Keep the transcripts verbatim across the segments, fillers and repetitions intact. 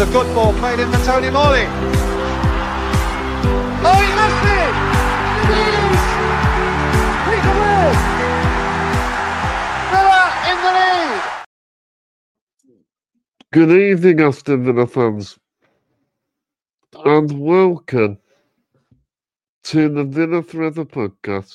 a good ball played in for Tony Morley. Oh, he missed it! It is! Peter Ward! Villa in the lead! Good evening, Aston Villa fans, and welcome to the Villa Forever podcast.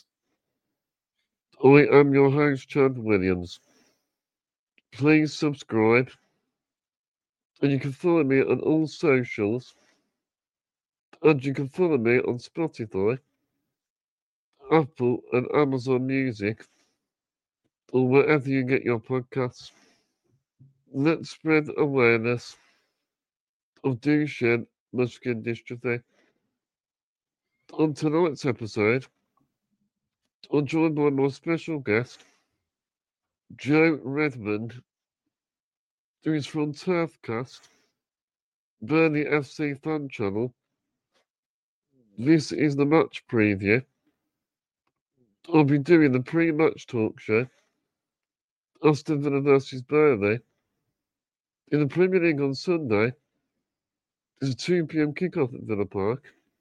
I am your host, Chad Williams. Please subscribe, and you can follow me on all socials, and you can follow me on Spotify, Apple and Amazon Music, or wherever you get your podcasts. Let's spread awareness of Duchenne muscular dystrophy. On tonight's episode, I'm joined by my special guest, Joe Redmond, who is from Turfcast, Burnley F C fan channel. This is the match preview. I'll be doing the pre-match talk show, Aston Villa versus Burnley. In the Premier League on Sunday, there's a two p.m. kickoff at Villa Park.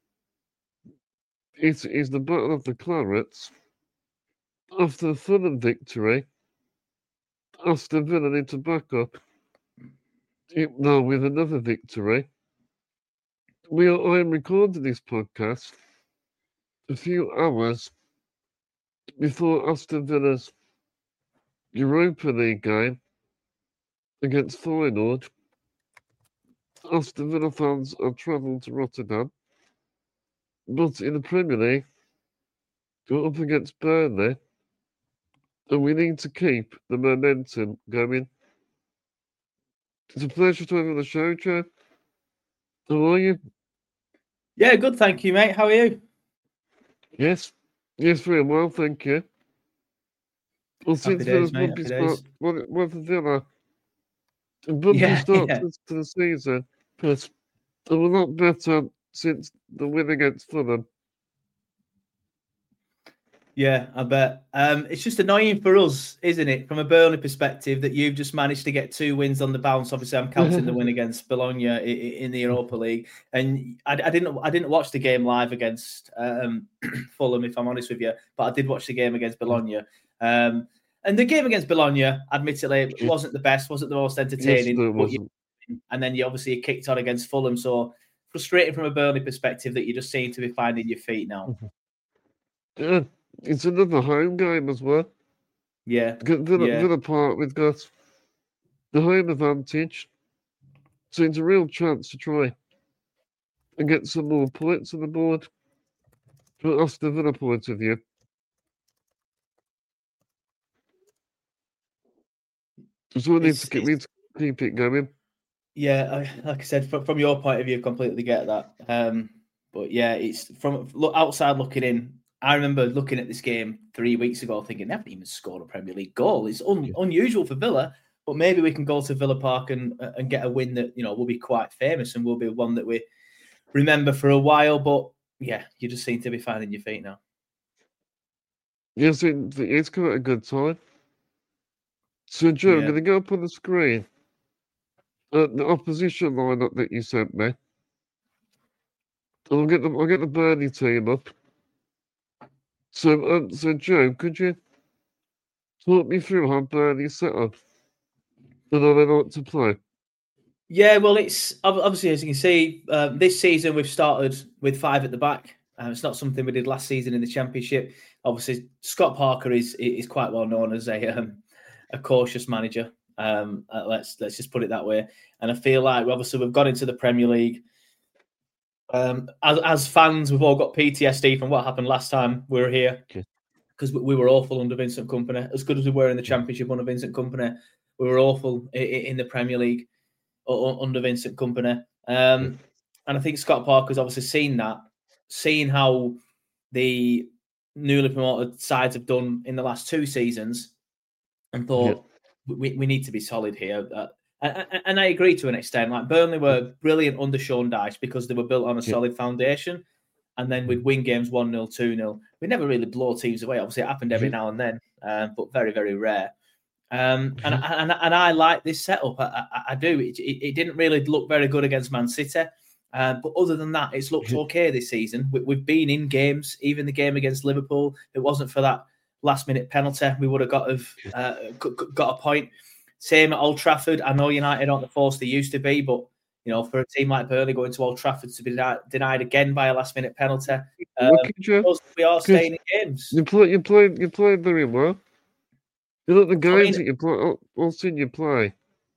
It is the Battle of the Clarets. After the Fulham victory, Aston Villa need to back up it now with another victory. We are, I am recording this podcast a few hours before Aston Villa's Europa League game against Feyenoord. Aston Villa fans are travelling to Rotterdam, but in the Premier League, we're up against Burnley, and we need to keep the momentum going. It's a pleasure to have you on the show, Joe. How are you? Yeah, good, thank you, mate. How are you? Yes, yes, very well, thank you. Well, Happy since days, Villa's mate, rugby happy start, days. what, what for Villa, a rugby Yeah, start yeah. to, to the season, but they were not better since the win against Fulham. Yeah, I bet. Um, it's just annoying for us, isn't it, from a Burnley perspective, that you've just managed to get two wins on the bounce. Obviously, I'm counting the win against Bologna i- i- in the Europa League, and I, I didn't. I didn't watch the game live against um, Fulham, if I'm honest with you, but I did watch the game against Bologna. Um, and the game against Bologna, admittedly, wasn't the best, wasn't the most entertaining. Yes, it but you, wasn't. and then you obviously kicked on against Fulham, so frustrating from a Burnley perspective that you just seem to be finding your feet now. Yeah, it's another home game as well. Yeah, Because Villa, yeah. Villa Park, we've got the home advantage, so it's a real chance to try and get some more points on the board from Aston Villa point of view. So we need It's- to keep, we need to keep it going. Yeah, I, like I said, from, from your point of view, completely get that. Um, but yeah, it's from look, outside looking in. I remember looking at this game three weeks ago, thinking they haven't even scored a Premier League goal. It's un, Yeah. unusual for Villa, but maybe we can go to Villa Park and and get a win that you know will be quite famous and will be one that we remember for a while. But yeah, you just seem to be finding your feet now. Yes, it, it's quite a good time. So, Joe, I'm Yeah. going to go up on the screen uh, the opposition lineup that you sent me. I'll get the I'll get the Burnley team up. So, um, so Joe, could you talk me through how Burnley set up and how they like to play? Yeah, well, it's ob- obviously, as you can see, um, this season we've started with five at the back. Um, it's not something we did last season in the Championship. Obviously, Scott Parker is is quite well known as a um, a cautious manager. Um, uh, let's let's just put it that way. And I feel like obviously we've got into the Premier League. Um, as as fans, we've all got P T S D from what happened last time we were here Okay. because we, we were awful under Vincent Kompany. As good as we were in the Championship under Vincent Kompany, we were awful in, in the Premier League under Vincent Kompany. Um, and I think Scott Parker's obviously seen that, seen how the newly promoted sides have done in the last two seasons, and thought yeah. we, we need to be solid here. Uh, and, and I agree to an extent. Like Burnley were brilliant under Sean Dyche because they were built on a yeah. solid foundation. And then we'd win games one nil, two nil. We never really blow teams away. Obviously, it happened every yeah. now and then, uh, but very, very rare. Um, and, and and I like this setup. I, I, I do. It, it, it didn't really look very good against Man City. Uh, but other than that, it's looked okay this season. We, we've been in games, even the game against Liverpool. If it wasn't for that last-minute penalty, we would have got have, uh, got a point. Same at Old Trafford. I know United aren't the force they used to be, but you know, for a team like Burnley going to Old Trafford to be denied, denied again by a last-minute penalty, um, we are staying in games. You play, you play, you play very well. You look the guys I mean, that you play. All seen you play.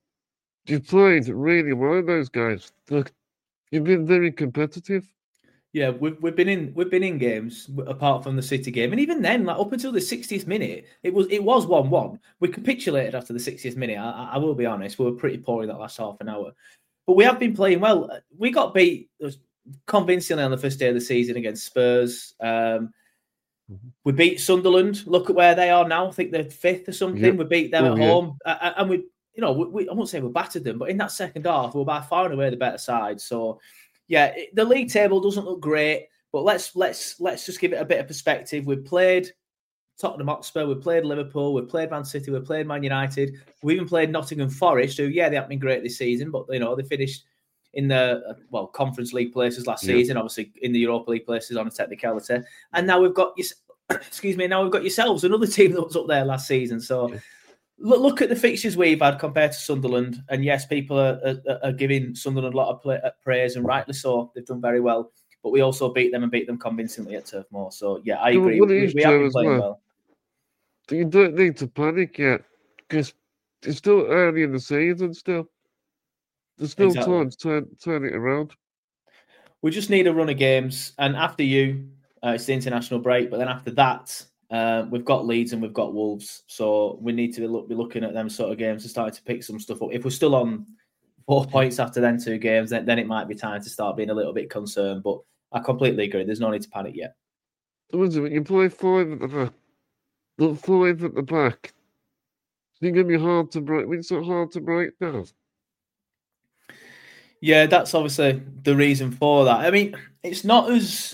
You played really well. Those guys. Look. You've been very competitive. Yeah, we've we've been in we've been in games apart from the City game, and even then, like up until the sixtieth minute, it was it was one one. We capitulated after the sixtieth minute. I, I will be honest, we were pretty poor in that last half an hour, but we have been playing well. We got beat convincingly on the first day of the season against Spurs. Um, mm-hmm. We beat Sunderland. Look at where they are now. I think they're fifth or something. Yep. We beat them oh, at yeah. home, uh, and we. You know, we, we, I won't say we battered them, but in that second half, we were by far and away the better side. So, yeah, it, the league table doesn't look great, but let's let's let's just give it a bit of perspective. We've played Tottenham Hotspur, we've played Liverpool, we've played Man City, we've played Man United, we even played Nottingham Forest, who, yeah, they haven't been great this season, but, you know, they finished in the, well, Conference League places last yeah. season, obviously in the Europa League places on a technicality. And now we've got, excuse me, now we've got yourselves, another team that was up there last season. So, yeah. Look, look at the fixtures we've had compared to Sunderland. And yes, people are, are, are giving Sunderland a lot of play, praise, and rightly so. They've done very well. But we also beat them and beat them convincingly at Turf Moor. So, yeah, I agree. Well, we, we have been playing well. well. You don't need to panic yet because it's still early in the season still. There's still exactly. time to turn, turn it around. We just need a run of games. And after you, uh, it's the international break. But then after that... Uh, we've got Leeds and we've got Wolves, so we need to be, look, be looking at them sort of games to start to pick some stuff up. If we're still on four points after them two games, then, then it might be time to start being a little bit concerned. But I completely agree. There's no need to panic yet. You play five at the back. Look, five at the back. It's going to be hard to break. It's not hard to break down. Yeah, that's obviously the reason for that. I mean, it's not as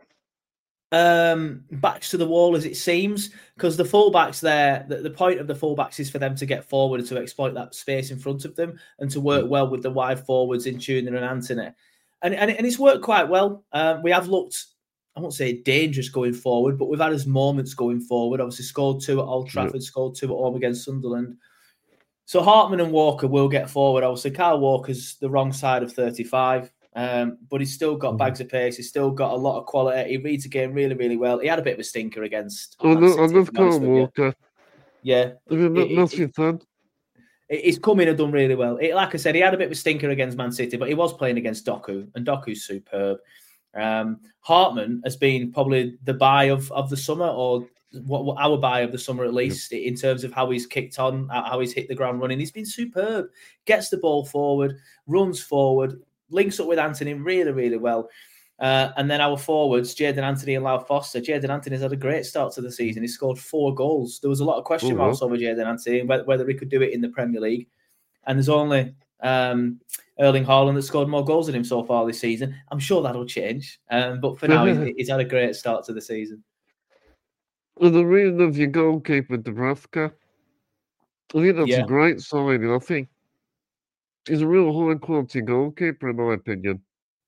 um backs to the wall as it seems, because the fullbacks there, the, the point of the fullbacks is for them to get forward and to exploit that space in front of them and to work well with the wide forwards in Tuna and Anthony, and and, and it's worked quite well. Um, we have looked, I won't say dangerous going forward, but we've had us moments going forward. Obviously scored two at Old Trafford, yeah. scored two at home against Sunderland. So Hartman and Walker will get forward. Obviously Kyle Walker's the wrong side of thirty-five. Um, but he's still got bags of pace. He's still got a lot of quality. He reads the game really, really well. He had a bit of a stinker against. I love, I love Kyle Walker. Yeah, nothing fun. He's come in and done really well. It, like I said, he had a bit of a stinker against Man City, but he was playing against Doku, and Doku's superb. Um, Hartman has been probably the buy of, of the summer, or what, what our buy of the summer at least, yep. in terms of how he's kicked on, how he's hit the ground running. He's been superb. Gets the ball forward, runs forward. Links up with Anthony really, really well. Uh, and then our forwards, Jadon Anthony and Lau Foster. Jadon Anthony's had a great start to the season. He scored four goals. There was a lot of question mm-hmm. marks over Jadon Anthony, whether, whether he could do it in the Premier League. And there's only um, Erling Haaland that scored more goals than him so far this season. I'm sure that'll change. Um, but for now, he's, he's had a great start to the season. Well, the reason of your goalkeeper, Dubravka, I think that's yeah. a great signing. I think he's a real high-quality goalkeeper, in my opinion.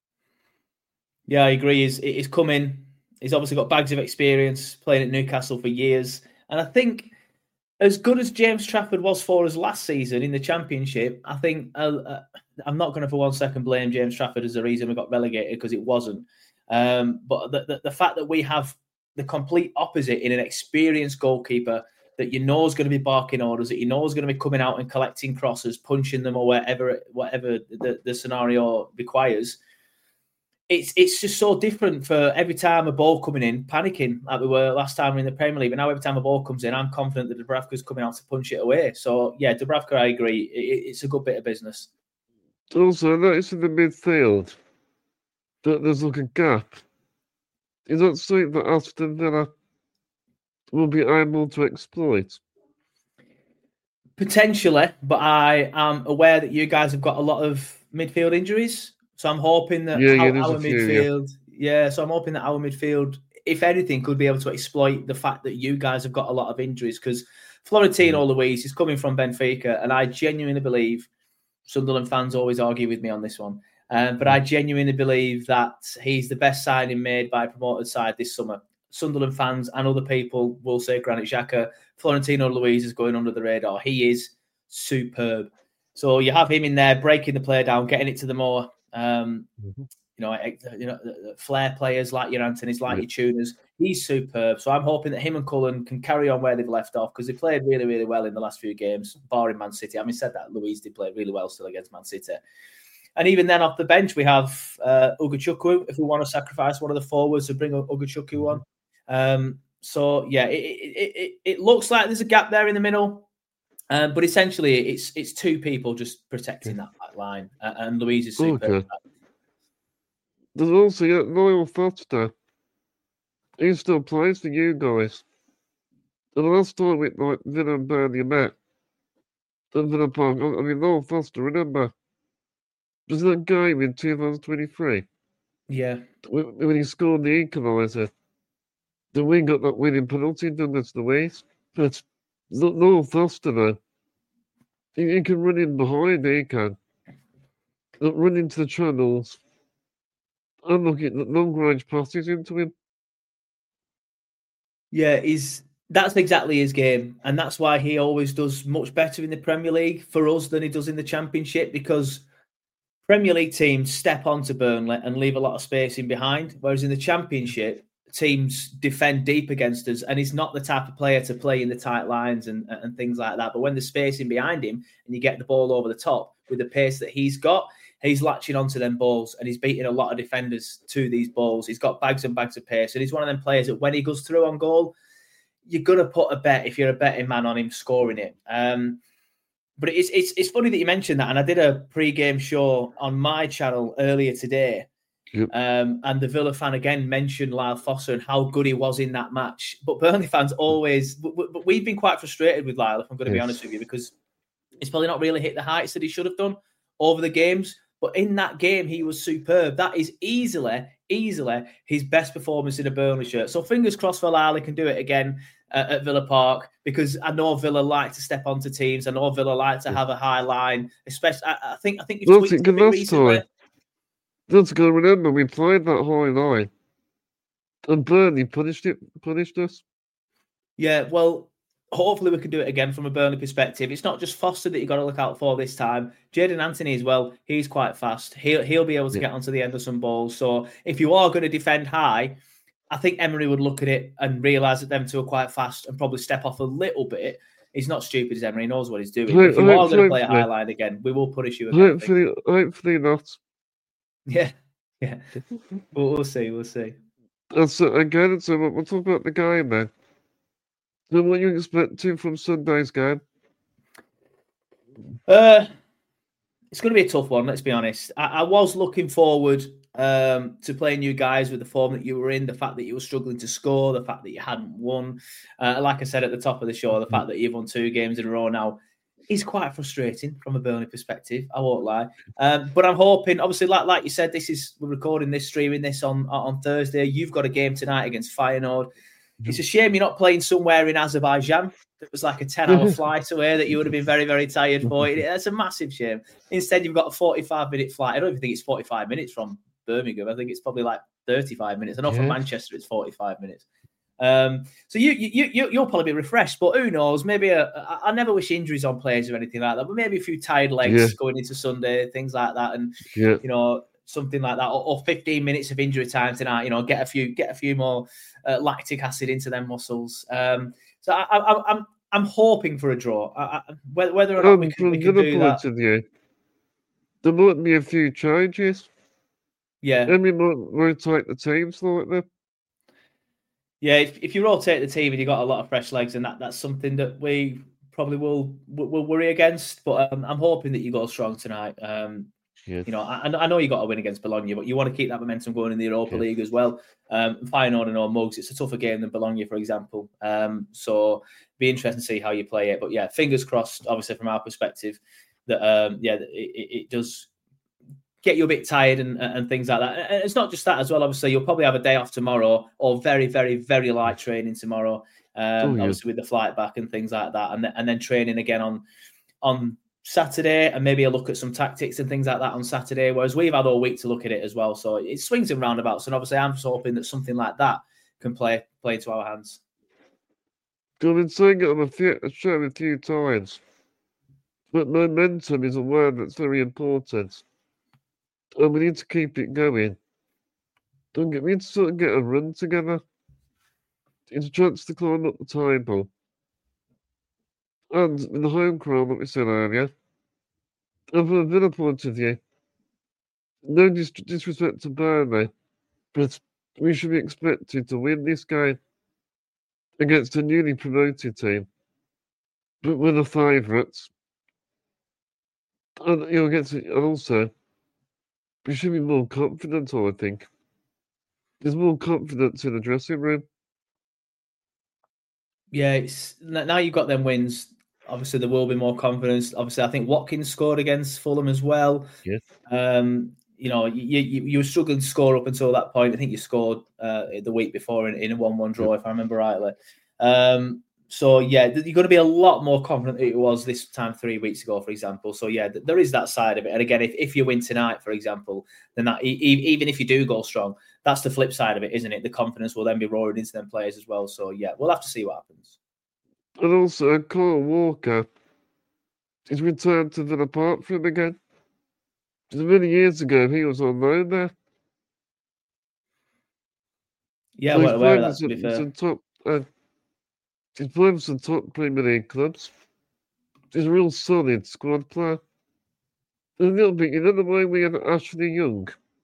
Yeah, I agree. He's, he's come in. He's obviously got bags of experience, playing at Newcastle for years. And I think as good as James Trafford was for us last season in the Championship, I think uh, uh, I'm not going to for one second blame James Trafford as the reason we got relegated, because it wasn't. Um, but the, the, the fact that we have the complete opposite in an experienced goalkeeper that you know is going to be barking orders, that you know is going to be coming out and collecting crosses, punching them or whatever, whatever the, the scenario requires. It's it's just so different for every time a ball coming in, panicking like we were last time in the Premier League. But now every time a ball comes in, I'm confident that Dubravka's coming out to punch it away. So, yeah, Dubravka, I agree. It, it's a good bit of business. Also, I noticed in the midfield that there's like a gap. Is that something that Aston Villa will be able to exploit? Potentially, but I am aware that you guys have got a lot of midfield injuries. So I'm hoping that yeah, our, yeah, our few, midfield, yeah. yeah, so I'm hoping that our midfield, if anything, could be able to exploit the fact that you guys have got a lot of injuries. Because Florentino Luis is coming from Benfica, and I genuinely believe Sunderland fans always argue with me on this one. Um, but I genuinely believe that he's the best signing made by a promoted side this summer. Sunderland fans and other people will say Granit Xhaka. Florentino Luis is going under the radar. He is superb. So you have him in there, breaking the play down, getting it to the more, um, mm-hmm. you know, you know, flair players like your Anthony's, like yeah. your Tuners. He's superb. So I'm hoping that him and Cullen can carry on where they've left off, because they played really, really well in the last few games, barring Man City. I mean, said that, Luis did play really well still against Man City. And even then, off the bench, we have uh, Ugochukwu, if we want to sacrifice one of the forwards to bring Ugochukwu on. Um, so, yeah, it, it, it, it looks like there's a gap there in the middle. Um, but essentially, it's it's two people just protecting that back line. Uh, and Luis is super. Okay. There's also uh, Noel Foster. He still plays for you guys. The last time we like Villa and Burnley met at Villa Park, I mean, Noel Foster, remember? Was that game in two thousand twenty-three? Yeah. When, when he scored the equaliser. The wing got that winning penalty against the West. But Noel Foster, though, he, he can run in behind, he can. Run into the channels. I'm looking at long range passes into him. Yeah, he's that's exactly his game. And that's why he always does much better in the Premier League for us than he does in the Championship, because Premier League teams step onto Burnley and leave a lot of space in behind, whereas in the Championship, teams defend deep against us, and he's not the type of player to play in the tight lines and, and things like that. But when there's space in behind him and you get the ball over the top with the pace that he's got, he's latching onto them balls, and he's beating a lot of defenders to these balls. He's got bags and bags of pace, and he's one of them players that when he goes through on goal, you're going to put a bet if you're a betting man on him scoring it. Um, but it's, it's, it's funny that you mentioned that, and I did a pre-game show on my channel earlier today. Yep. Um, and the Villa fan again mentioned Lyle Foster and how good he was in that match. But Burnley fans always, but, but we've been quite frustrated with Lyle, if I'm going to yes. be honest with you, because he's probably not really hit the heights that he should have done over the games. But in that game, he was superb. That is easily, easily his best performance in a Burnley shirt. So fingers crossed for Lyle, he can do it again uh, at Villa Park, because I know Villa like to step onto teams. I know Villa like to have a high line, especially. I, I think I think you've tweeted a bit recently. Time. That's going to remember we played that high line, and Burnley punished it, punished us. Yeah, well, hopefully we can do it again from a Burnley perspective. It's not just Foster that you got to look out for this time. Jadon Anthony as well. He's quite fast. He'll he'll be able to yeah. get onto the end of some balls. So if you are going to defend high, I think Emery would look at it and realise that them two are quite fast and probably step off a little bit. He's not stupid as Emery. He knows what he's doing. Hope, if you are going to play a high line again, we will punish you again. Hopefully, hopefully not. Yeah, yeah. we'll, we'll see, we'll see. That's uh, again. So we'll talk about the game then. So what you expecting from Sunday's game? Uh, it's going to be a tough one. Let's be honest. I, I was looking forward um, to playing you guys with the form that you were in, the fact that you were struggling to score, the fact that you hadn't won. Uh, like I said at the top of the show, the fact that you've won two games in a row now is quite frustrating from a Burnley perspective. I won't lie. Um, but I'm hoping, obviously, like like you said, this is we're recording this, streaming this on on Thursday. You've got a game tonight against Feyenoord. It's a shame you're not playing somewhere in Azerbaijan. It was like a ten-hour flight away that you would have been very, very tired for. It. That's a massive shame. Instead, you've got a forty-five minute flight. I don't even think it's forty-five minutes from Birmingham. I think it's probably like thirty-five minutes. I know yeah. from Manchester it's forty-five minutes. Um, so you, you, you, you'll probably be refreshed, but who knows? Maybe a, I never wish injuries on players or anything like that, but maybe a few tired legs yeah. going into Sunday, things like that, and yeah. you know something like that, or, or fifteen minutes of injury time tonight. You know, get a few, get a few more uh, lactic acid into their muscles. Um, so I, I, I'm, I'm hoping for a draw. I, I, whether or not um, we can, we can do that. You, there might be a few changes. Yeah, and we might rotate the teams slightly. Yeah, if, if you rotate the team and you've got a lot of fresh legs, and that, that's something that we probably will will worry against. But um, I'm hoping that you go strong tonight. Um, yes. You know, I, I know you got to win against Bologna, but you want to keep that momentum going in the Europa yes. League as well. Um, Feyenoord and all Mugs, it's a tougher game than Bologna, for example. Um, so be interesting to see how you play it. But yeah, fingers crossed. Obviously, from our perspective, that um, yeah, it, it, it does get you a bit tired and, and things like that. And it's not just that as well. Obviously, you'll probably have a day off tomorrow or very, very, very light training tomorrow. Um, Oh, yeah. obviously with the flight back and things like that, and then, and then training again on on Saturday, and maybe a look at some tactics and things like that on Saturday. Whereas we've had all week to look at it as well, so it swings and roundabouts. And obviously, I'm just hoping that something like that can play play into our hands. I've been saying it on a, few, a show a few times, but momentum is a word that's very important, and we need to keep it going. Don't get me to sort of get a run together. It's a chance to climb up the table. And in the home crowd, like we said earlier, and from a Villa point of view, no dis- disrespect to Burnley, but we should be expected to win this game against a newly promoted team. But we're the favourites. And you know, against and also we should be more confident, I think. There's more confidence in the dressing room. Yeah, it's now you've got them wins. Obviously, there will be more confidence. Obviously, I think Watkins scored against Fulham as well. Yes. Um, you know, you, you you were struggling to score up until that point. I think you scored uh, the week before in, in a one-one draw, if I remember rightly. Um, so yeah, you're going to be a lot more confident than it was this time three weeks ago, for example. So yeah, there is that side of it. And again, if, if you win tonight, for example, then that e- even if you do go strong, that's the flip side of it, isn't it? The confidence will then be roaring into them players as well. So yeah, we'll have to see what happens. And also, Kyle Walker is returned to Villa Park for him again. Just many years ago, he was on loan there. Yeah, so well aware of that, to be fair. Some top, uh, he's playing for some top Premier League clubs. He's a real solid squad player. A little bit, you know the way we had Ashley Young?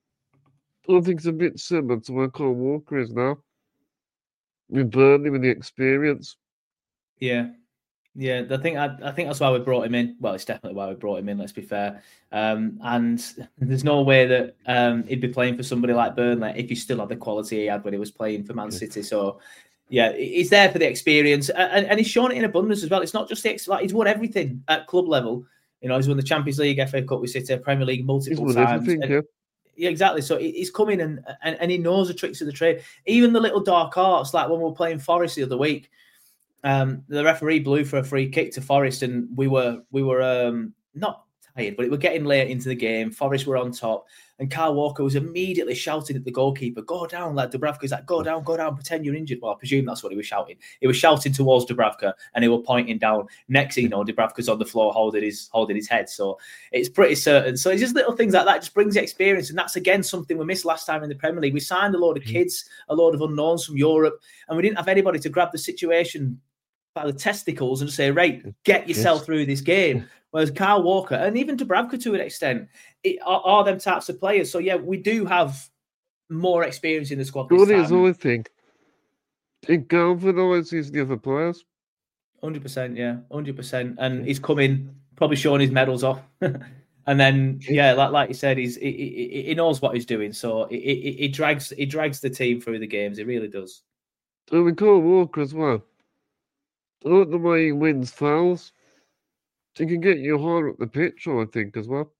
I think it's a bit similar to where Kyle Walker is now. With Burnley, with the experience. Yeah. Yeah, I think I, I think that's why we brought him in. Well, it's definitely why we brought him in, let's be fair. Um, and there's no way that um, he'd be playing for somebody like Burnley if he still had the quality he had when he was playing for Man City. So, yeah, he's there for the experience. And, and he's shown it in abundance as well. It's not just the like he's won everything at club level. You know, he's won the Champions League, F A Cup with City, Premier League multiple he's won times. Everything, and, yeah. Yeah, exactly. So he's coming and, and and he knows the tricks of the trade. Even the little dark arts, like when we were playing Forest the other week. Um, the referee blew for a free kick to Forest, and we were we were um, not tired, but it were getting late into the game. Forest were on top, and Kyle Walker was immediately shouting at the goalkeeper, "Go down!" Like Dubravka's like, "Go down, go down, pretend you're injured." Well, I presume that's what he was shouting. He was shouting towards Dubravka, and he was pointing down. Next thing you know, Dubravka's on the floor holding his holding his head. So it's pretty certain. So it's just little things like that just brings the experience, and that's again something we missed last time in the Premier League. We signed a load of kids, a load of unknowns from Europe, and we didn't have anybody to grab the situation by the testicles and say, right, get yourself yes. through this game. Whereas Kyle Walker and even Dubravka to an extent it, are, are them types of players. So yeah, we do have more experience in the squad. What is the only thing? It galvanizes the other players. one hundred percent, yeah, one hundred percent. And he's coming, probably showing his medals off. And then, yeah, like, like you said, he's he, he, he knows what he's doing. So it, it, it drags it drags the team through the games. It really does. And we call Walker as well. I like the way he wins fouls. He can get you higher up the pitch, I think, as well.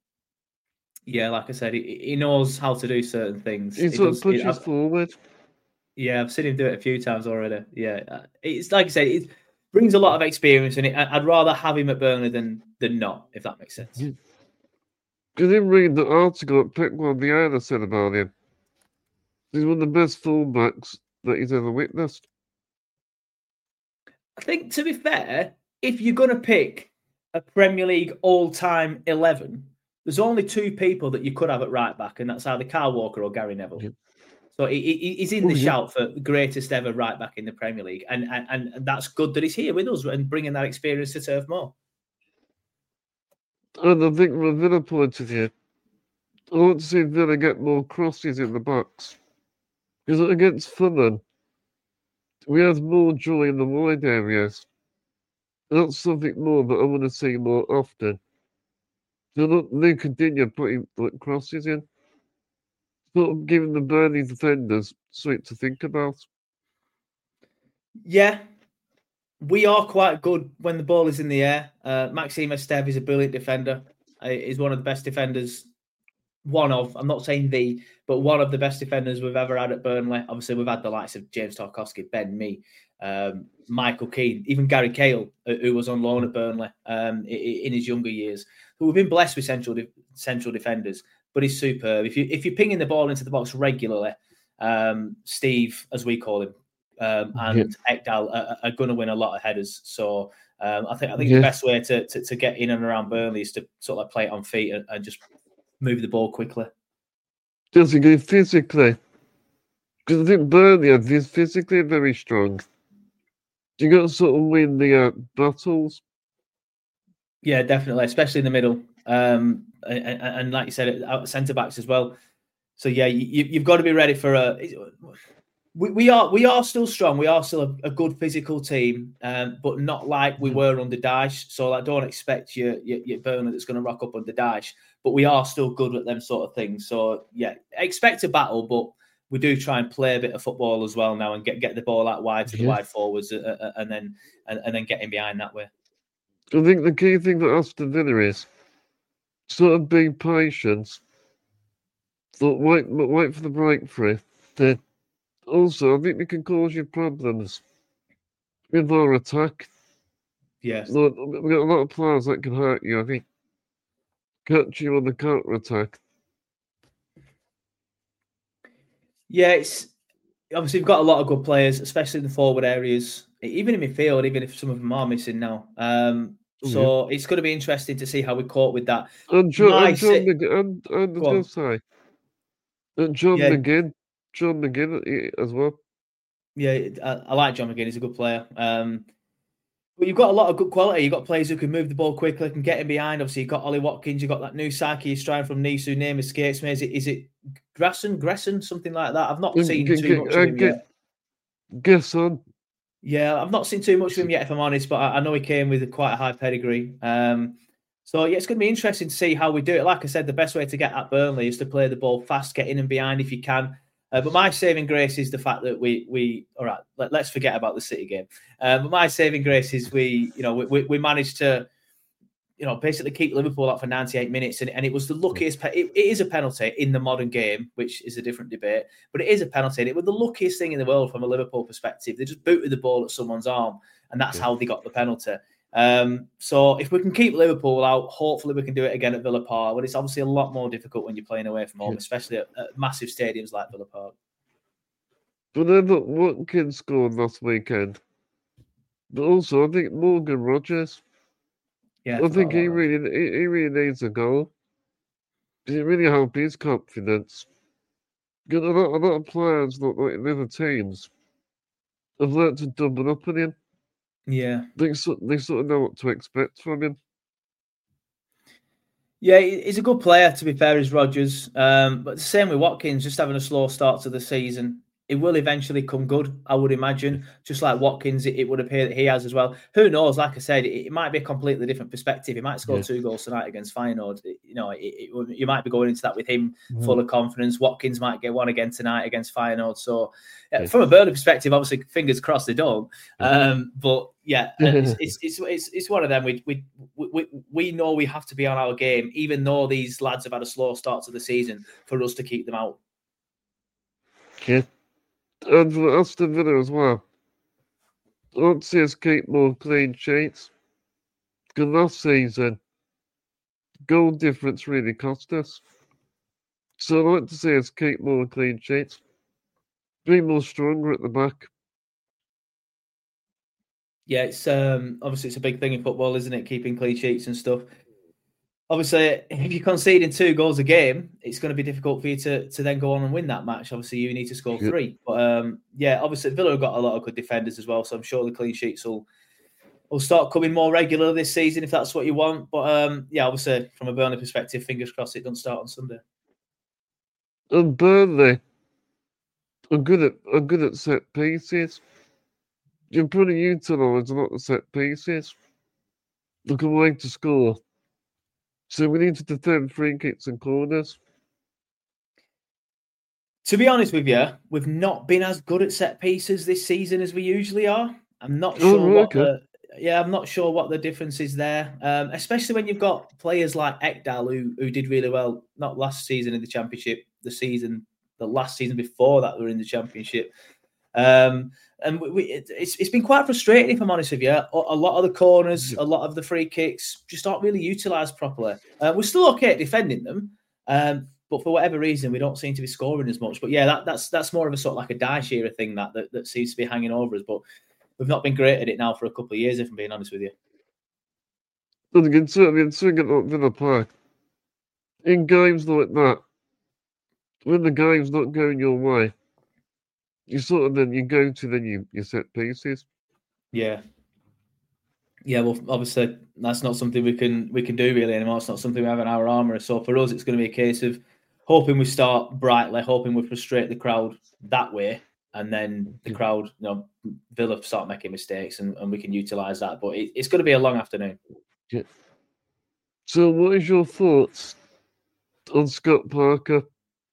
Yeah, like I said, he, he knows how to do certain things. He sort of pushes it, forward. Yeah, I've seen him do it a few times already. Yeah, it's like I said, it brings a lot of experience in it. I'd rather have him at Burnley than than not, if that makes sense. Because yeah. I didn't read the article that Pep Guardiola said about him. He's one of the best fullbacks that he's ever witnessed. I think, to be fair, if you're going to pick a Premier League all-time eleven, there's only two people that you could have at right back, and that's either Kyle Walker or Gary Neville. Yeah. So he, he, he's in the oh, yeah. shout for greatest ever right back in the Premier League, and, and and that's good that he's here with us and bringing that experience to Turf Moor. And I think from a Villa point of view, I want to see Villa get more crosses in the box. Because against Fulham, we have more joy in the wide areas. That's something more that I want to see more often. So not they continue putting like, crosses in. Sort of giving the Burnley defenders something to think about. Yeah. We are quite good when the ball is in the air. Uh, Maxime Esteve is a brilliant defender. Uh, he's one of the best defenders one of, I'm not saying the, but one of the best defenders we've ever had at Burnley. Obviously, we've had the likes of James Tarkowski, Ben Mee, um, Michael Keane, even Gary Cahill, who was on loan at Burnley um, in his younger years. So we've been blessed with central de- central defenders, but he's superb. If you if you're pinging the ball into the box regularly, um, Steve, as we call him, um, and yeah. Ekdal are, are going to win a lot of headers. So um, I think I think yeah. the best way to, to to get in and around Burnley is to sort of like play it on feet and, and just move the ball quickly. Does he go physically? Because I think Burnley is physically very strong. You got to sort of win the uh, battles. Yeah, definitely, especially in the middle. Um, and, and, and like you said, out centre backs as well. So yeah, you, you've got to be ready for a. We, we are we are still strong. We are still a, a good physical team, um, but not like we were under Dyche. So I don't expect your your, your Burnley that's going to rock up under Dyche. But we are still good at them sort of things. So yeah, expect a battle, but we do try and play a bit of football as well now and get, get the ball out wide to the yeah. wide forwards uh, uh, and then and, and then getting behind that way. I think the key thing that Aston Villa is sort of being patient. So wait, wait for the breakthrough. Then also, I think we can cause you problems with our attack. Yes, so we've got a lot of players that can hurt you. I think catch you on the counter attack. Yeah, it's obviously we've got a lot of good players, especially in the forward areas, even in midfield, even if some of them are missing now. Um, so yeah. it's going to be interesting to see how we cope with that. And John, and John si- McGinn, and, and I was going to say, and John yeah. McGinn, John McGinn as well. Yeah, I, I like John McGinn. He's a good player. Um, but you've got a lot of good quality. You've got players who can move the ball quickly, can get in behind. Obviously, you've got Ollie Watkins. You've got that new Saki strike from Nice, whose name escapes me. Is it, is it Grasson, Gresson, something like that? I've not G- seen g- too g- much uh, of him g- yet. Guess on. Yeah, I've not seen too much of him yet, if I'm honest, but I, I know he came with a quite a high pedigree. Um, so, yeah, it's going to be interesting to see how we do it. Like I said, the best way to get at Burnley is to play the ball fast, get in and behind if you can. Uh, but my saving grace is the fact that we, we all right, let, let's forget about the City game. Uh, but my saving grace is we, you know, we, we managed to, you know, basically keep Liverpool up for ninety-eight minutes. And, and it was the luckiest, pe- it, it is a penalty in the modern game, which is a different debate, but it is a penalty. And it was the luckiest thing in the world from a Liverpool perspective. They just booted the ball at someone's arm and that's yeah. how they got the penalty. Um, so if we can keep Liverpool out, hopefully we can do it again at Villa Park. But it's obviously a lot more difficult when you're playing away from home, especially at, at massive stadiums like Villa Park. But then look, Watkins scored last weekend. But also, I think Morgan Rogers. Yeah, I, I think he really, he, he really needs a goal. It really helped his confidence. Because a lot, a lot of players, like in other teams, have learned to double up on him. Yeah. They, they sort of know what to expect from him. Yeah, he's a good player, to be fair, is Rodgers. Um, but the same with Watkins, just having a slow start to the season. It will eventually come good, I would imagine. Just like Watkins, it, it would appear that he has as well. Who knows? Like I said, it, it might be a completely different perspective. He might score yeah. two goals tonight against Feyenoord. It, you know, it, it, you might be going into that with him mm. full of confidence. Watkins might get one again tonight against Feyenoord. So, yeah. from a Burnley perspective, obviously, fingers crossed they don't. Um, but yeah, it's, it's it's it's it's one of them. We we we we know we have to be on our game, even though these lads have had a slow start to the season, for us to keep them out. Yeah. And for Aston Villa as well. I want to see us keep more clean sheets. Because last season, goal difference really cost us. So I'd like to see us keep more clean sheets. Be more stronger at the back. Yeah, it's um, obviously it's a big thing in football, isn't it? Keeping clean sheets and stuff. Obviously, if you're conceding two goals a game, it's going to be difficult for you to, to then go on and win that match. Obviously, you need to score yep. three. But um, yeah, obviously, Villa have got a lot of good defenders as well. So I'm sure the clean sheets will will start coming more regular this season if that's what you want. But um, yeah, obviously, from a Burnley perspective, fingers crossed it doesn't start on Sunday. And Burnley are good at are good at set pieces. You're pretty utilise a lot of set pieces. Look away to score. So we need to defend free kicks and corners. To be honest with you, we've not been as good at set pieces this season as we usually are. I'm not sure oh, what okay. the yeah, I'm not sure what the difference is there, um, especially when you've got players like Ekdal who who did really well, not last season in the Championship, the season, the last season before that, they were in the Championship. Um, and we, we, it, it's it's been quite frustrating, if I'm honest with you. A, a lot of the corners, a lot of the free kicks just aren't really utilised properly. Uh, we're still okay at defending them, um, but for whatever reason, we don't seem to be scoring as much. But yeah, that, that's that's more of a sort of like a Dyche thing that, that that seems to be hanging over us. But we've not been great at it now for a couple of years, if I'm being honest with you. And you can certainly swing it up Villa Park. In games like that, when the game's not going your way, you sort of then you go to then you, you set pieces. Yeah. Yeah, well, obviously that's not something we can we can do really anymore. It's not something we have in our armour. So for us, it's going to be a case of hoping we start brightly, hoping we frustrate the crowd that way, and then the crowd, you know, Villa start making mistakes, and, and we can utilise that. But it, it's going to be a long afternoon. Yeah. So, what is your thoughts on Scott Parker?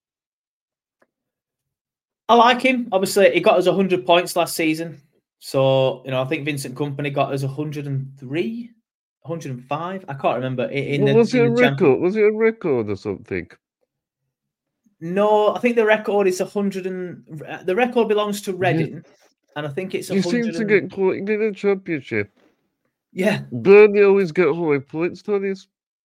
I like him. Obviously, he got us one hundred points last season. So, you know, I think Vincent Kompany got us one hundred three, one hundred five. I can't remember. In well, the, was it in a the record? champion... Was it a record or something? No, I think the record is one hundred and the record belongs to Reading, yeah. And I think it's. You seem to get caught in the Championship. Yeah, Burnley always get high points, Tony's.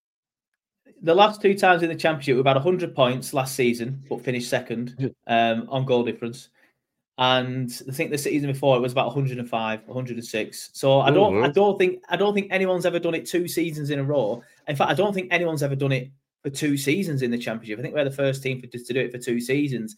The last two times in the Championship, we've had one hundred points last season, but finished second yeah. um, on goal difference. And I think the season before it was about one hundred five, one hundred six. So I don't, oh, well. I don't think, I don't think anyone's ever done it two seasons in a row. In fact, I don't think anyone's ever done it for two seasons in the Championship. I think we're the first team for, to do it for two seasons.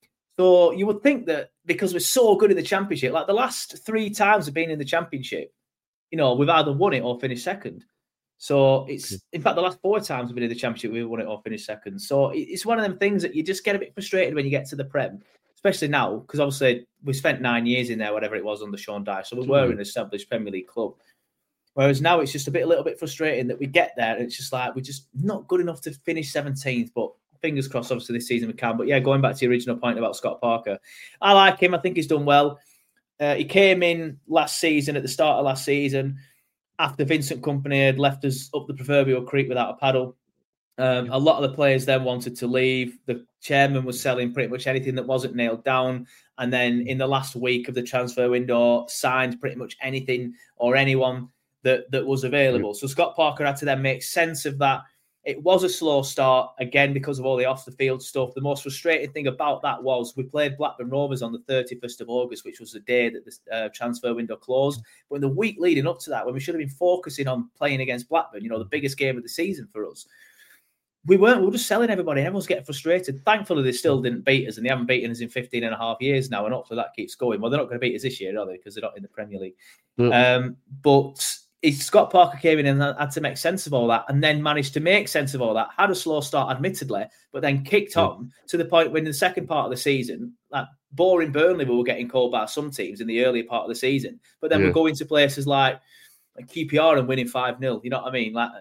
So you would think that because we're so good in the Championship, like the last three times we've been in the Championship, you know, we've either won it or finished second. So it's, in fact, the last four times we've been in the Championship, we've won it or finished second. So it's one of them things that you just get a bit frustrated when you get to the Prem, especially now, because obviously we spent nine years in there, whatever it was, under Sean Dyche. So we were an established Premier League club. Whereas now it's just a bit, a little bit frustrating that we get there and it's just like, we're just not good enough to finish seventeenth, but fingers crossed, obviously this season we can. But yeah, going back to the original point about Scott Parker, I like him. I think he's done well. Uh, he came in last season, at the start of last season, after Vincent Kompany had left us up the proverbial creek without a paddle. Um, a lot of the players then wanted to leave. The chairman was selling pretty much anything that wasn't nailed down. And then in the last week of the transfer window, signed pretty much anything or anyone that, that was available. So Scott Parker had to then make sense of that. It was a slow start, again, because of all the off-the-field stuff. The most frustrating thing about that was we played Blackburn Rovers on the thirty-first of August, which was the day that the uh, transfer window closed. But in the week leading up to that, when we should have been focusing on playing against Blackburn, you know, the biggest game of the season for us, we weren't. We were just selling everybody. Everyone's getting frustrated. Thankfully, they still didn't beat us, and they haven't beaten us in fifteen and a half years now, and hopefully that keeps going. Well, they're not going to beat us this year, are they? Because they're not in the Premier League. Yeah. Um, but... Scott Parker came in and had to make sense of all that, and then managed to make sense of all that. Had a slow start, admittedly, but then kicked yeah. on to the point when in the second part of the season, like boring Burnley, we were getting called by some teams in the earlier part of the season. But then yeah. we're going to places like, like Q P R and winning five nil. You know what I mean? Like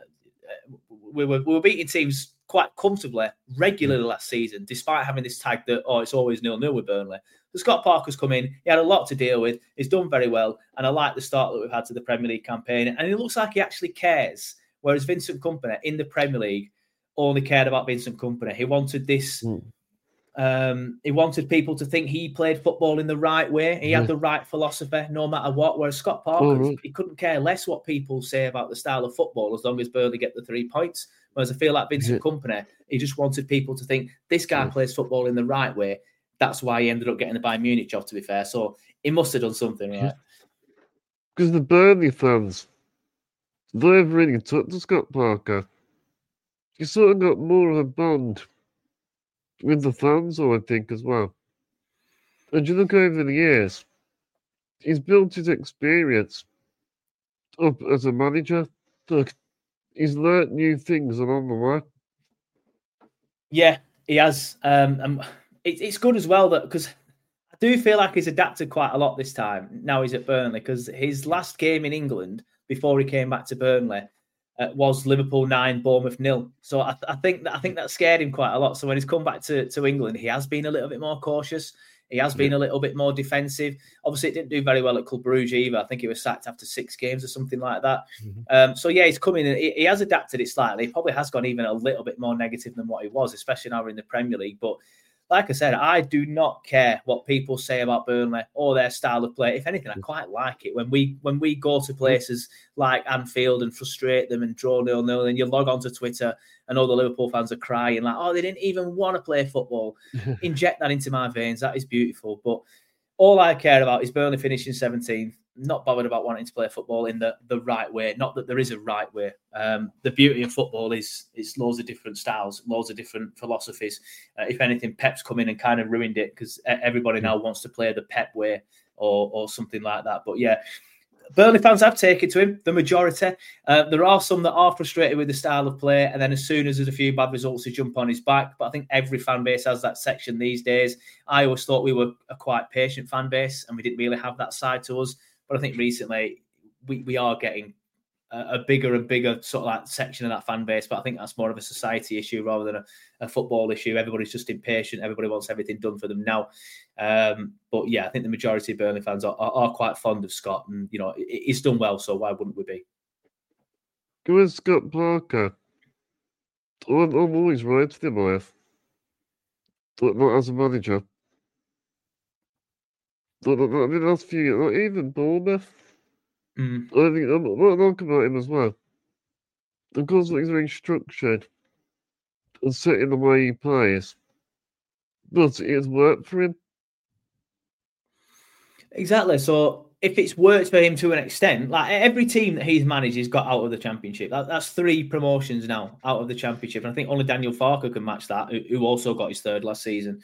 we were we were beating teams quite comfortably, regularly yeah. last season, despite having this tag that, oh, it's always nil nil with Burnley. So Scott Parker's come in. He had a lot to deal with. He's done very well. And I like the start that we've had to the Premier League campaign. And it looks like he actually cares. Whereas Vincent Kompany in the Premier League only cared about Vincent Kompany. He wanted this. Mm. Um, he wanted people to think he played football in the right way. He yeah. had the right philosophy, no matter what. Whereas Scott Parker, oh, right. he couldn't care less what people say about the style of football as long as Burnley get the three points. Whereas I feel like Vincent yeah. Kompany, he just wanted people to think this guy yeah. plays football in the right way. That's why he ended up getting the Bayern Munich job, to be fair. So he must have done something right. Because the Burnley fans, they've really took to Scott Parker. He sort of got more of a bond with the fans, I think, as well. And you look over the years, he's built his experience up as a manager. Look, he's learnt new things along the way. Yeah, he has. Um, um, it, it's good as well that because I do feel like he's adapted quite a lot this time. Now he's at Burnley because his last game in England before he came back to Burnley uh, was Liverpool nine, Bournemouth nil. So I, th- I think that I think that scared him quite a lot. So when he's come back to, to England, he has been a little bit more cautious. He has been Yeah. a little bit more defensive. Obviously, it didn't do very well at Club Brugge either. I think he was sacked after six games or something like that. Mhm. Um, so, yeah, he's coming in. He, he has adapted it slightly. He probably has gone even a little bit more negative than what he was, especially now we're in the Premier League. But like I said, I do not care what people say about Burnley or their style of play. If anything, I quite like it. When we when we go to places like Anfield and frustrate them and draw nil-nil, and you log onto Twitter and all the Liverpool fans are crying like, oh, they didn't even want to play football. Inject that into my veins. That is beautiful. But all I care about is Burnley finishing seventeenth. Not bothered about wanting to play football in the, the right way. Not that there is a right way. Um, the beauty of football is it's loads of different styles, loads of different philosophies. Uh, if anything, Pep's come in and kind of ruined it because everybody now wants to play the Pep way or or something like that. But yeah, Burnley fans have taken to him, the majority. Uh, there are some that are frustrated with the style of play, and then as soon as there's a few bad results, they jump on his back. But I think every fan base has that section these days. I always thought we were a quite patient fan base, and we didn't really have that side to us. But I think recently we, we are getting a, a bigger and bigger sort of like section of that fan base. But I think that's more of a society issue rather than a, a football issue. Everybody's just impatient. Everybody wants everything done for them now. Um, but yeah, I think the majority of Burnley fans are, are, are quite fond of Scott, and you know he's done well. So why wouldn't we be? Go with Scott Parker. I'm, I'm always right to him, I have. But not as a manager. But, I mean, last few years, like, even Bournemouth, Mm. I think I'm not talking about him as well. Because he's very structured and set in the way he plays. But it has worked for him. Exactly. So if it's worked for him to an extent, like every team that he's managed has got out of the Championship. That, that's three promotions now out of the Championship. And I think only Daniel Farke can match that, who, who also got his third last season.